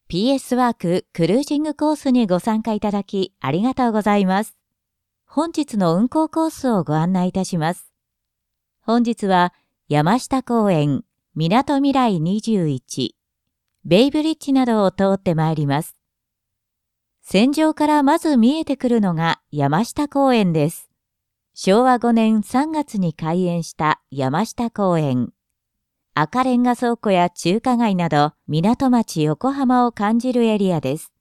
PS ワーククルージングコースにご参加いただきありがとうございます。本日の運行コースをご案内いたします。本日は山下公園、みなとみらい21、ベイブリッジなどを通ってまいります。船上からまず見えてくるのが山下公園です。昭和5年3月に開園した山下公園。赤レンガ倉庫や中華街など港町横浜を感じるエリアです。